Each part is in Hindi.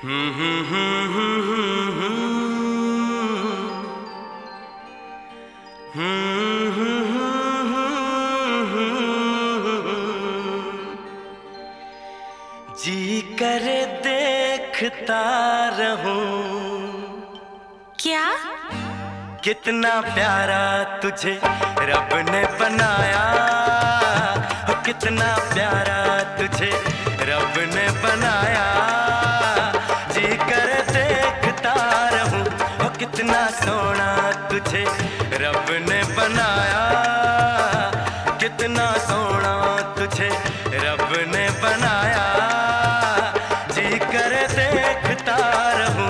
जी करे देखता रहूं। क्या? कितना प्यारा तुझे रब ने बनाया, कितना प्यारा तुझे रब ने बनाया। जी करे देखता रहूं, कितना सोना तुझे रब ने बनाया, कितना सोना तुझे रब ने बनाया। जी करे देखता रहूं।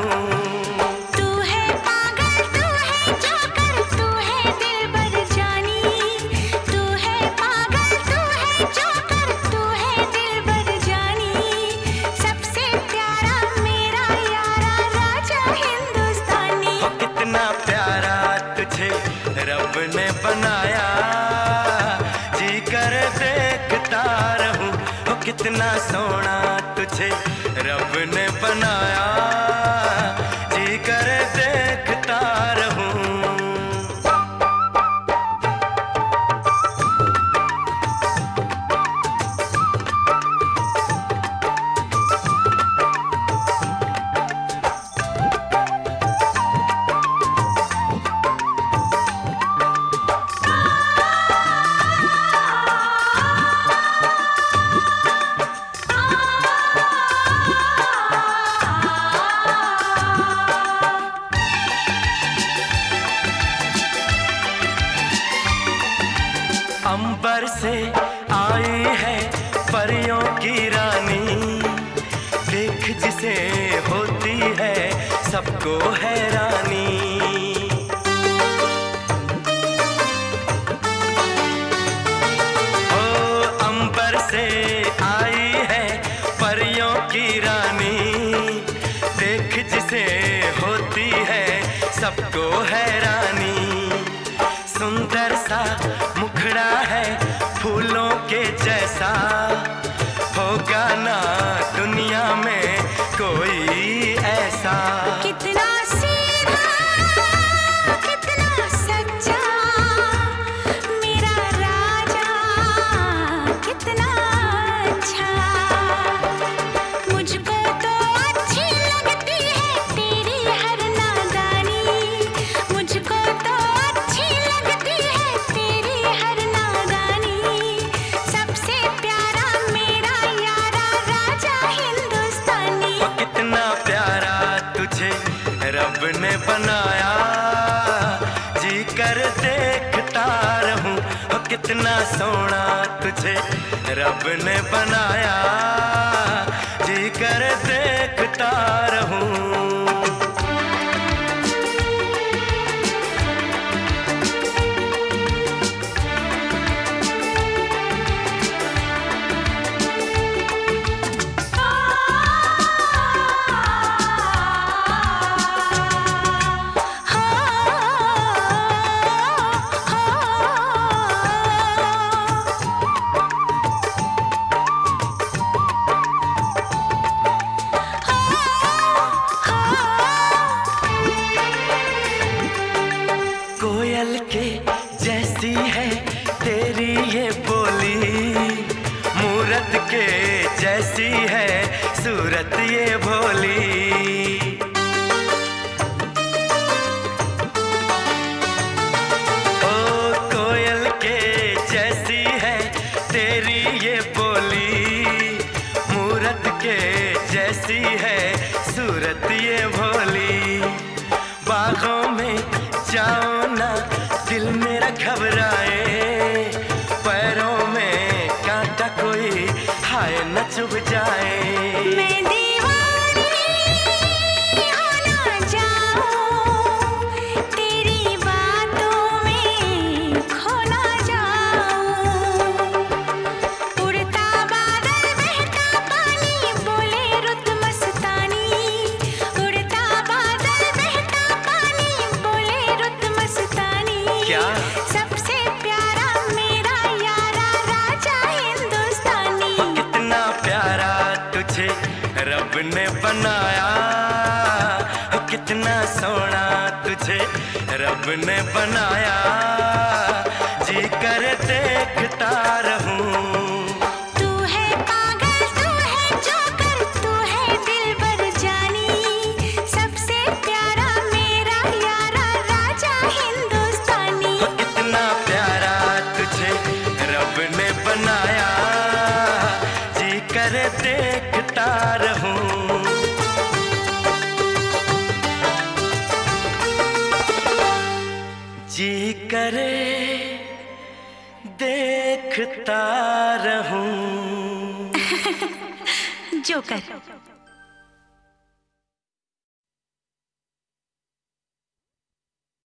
रब ने बनाया, जी कर देखता रहूं। कितना सोना तुझे रब ने बनाया, जी कर देखता रहूं। अंबर से आई है परियों की रानी, देख जिसे होती है सबको हैरानी। ओ अंबर से आई है परियों की रानी, देख जिसे होती है सबको हैरानी। सुंदर सा मुखड़ा है फूलों के जैसा, होगा ना दुनिया में कोई ऐसा। कितना सीधा, कितना सच्चा मेरा राजा, कितना अच्छा। मुझको तो अच्छी लगती है तेरी हर नादानी, मुझको तो अच्छी लगती है तेरी हर नादानी। सबसे प्यारा मेरा यारा राजा हिंदुस्तानी। कितना प्यारा तुझे रब ने बनाया, जी कर देखता रहूं। कितना सोना तुझे रब ने बनाया, जी कर देखता रहूं। कोयल के जैसी है तेरी ये बोली, मूरत के जैसी है सूरत ये भोली। ओ कोयल के जैसी है तेरी ये बोली, मूरत के जैसी है सूरत ये भोली। बागों में जाओ ना दिल मेरा घबराए, पैरों में कांटा कोई हाय न चुभ जाए। मैं दीवानी हो ना जाऊं, तेरी बातों में खो ना जाऊं। उड़ता बादल बहता पानी बोले रुत मस्तानी, उड़ता बादल बहता पानी बोले रुत मस्तानी। क्या? सबसे प्यारा मेरा यारा राजा हिंदुस्तानी। कितना प्यारा तुझे ने बनाया, जी कर देखता रहूं। तू है पागल, तू है जोकर, तू है दिलबर जानी, सबसे प्यारा मेरा यारा राजा हिंदुस्तानी। इतना प्यारा तुझे रब ने बनाया, जी कर देखता रहूं। जी करे देखता रहूं। जोकर।